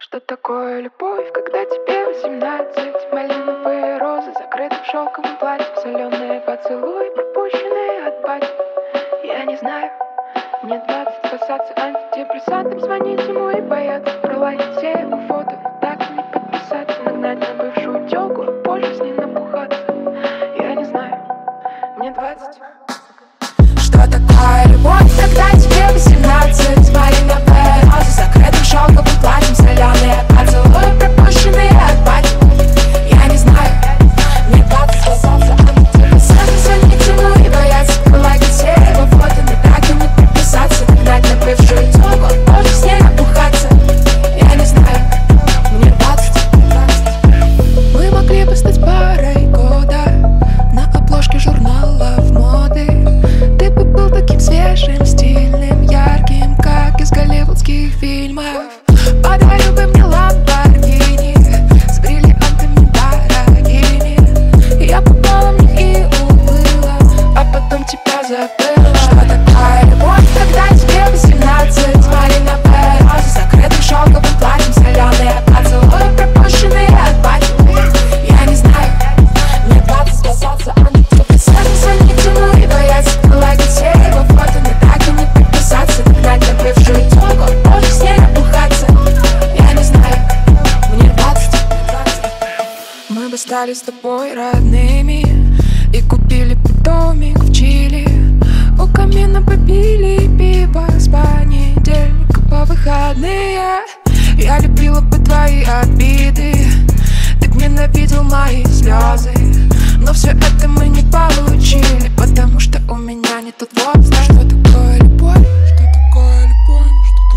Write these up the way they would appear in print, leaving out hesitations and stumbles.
Что такое любовь, когда тебе 18? Малиновые розы, закрыты в шелковом платье, соленые поцелуи, пропущенные от бати. Я не знаю, мне 20, спасаться антидепрессантом, звонить ему и бояться пролайкать все его фото, но так и не подписаться, нагнать на бывшую тёлку, а позже с ней набухаться. Я не знаю, мне 20. Что такое любовь, когда тебе 18? Малиновые розы, закрытым шелковым платьем, соленые поцелуи, пропущенные от бати. Я не знаю, мне 20, спасаться антидепрессантом, звонить ему и бояться пролайкать все его фото, но так и не подписаться, нагнать на бывшую тёлку, а позже с ней набухаться. Я не знаю, мне 20. Мы могли бы стать парой года на обложке журналов моды. Ты бы был таким свежим, стильным, ярким, как из голливудских фильмов. Подарил бы мне Ламборгини с бриллиантами дорогими. Я попала мне и уплыла, а потом тебя забыла. Что такое любовь, когда тебе 18? Малиновые розы, закрытым шелковым платьем, соленые поцелуи, пропущенные от бати. Я не знаю, мне 20, спасаться антидепрессантом, звонить ему и бояться пролайкать все его фото, но так и не подписаться, нагнать на бывшую тёлку, а позже с ней набухаться. Я не знаю, мне 20. Мы бы стали с тобой родными и купили бы домик в Чили. У камина попили пиво с понедельника по выходные. Я любила бы твои обиды, ты б ненавидел мои слезы, но все это мы не получили, потому что у меня не тот возраст. Что такое любовь? Что такое любовь?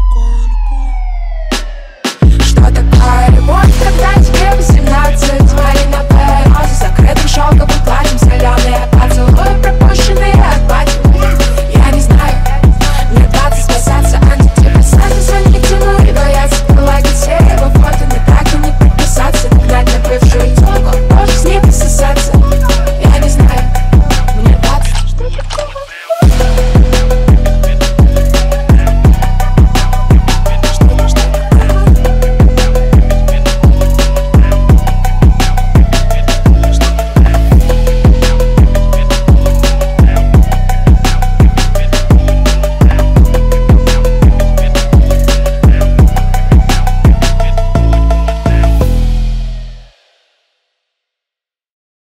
Что такое любовь? Что такое любовь, когда тебе 18? Малиновые розы, закрытым шелковым платьем,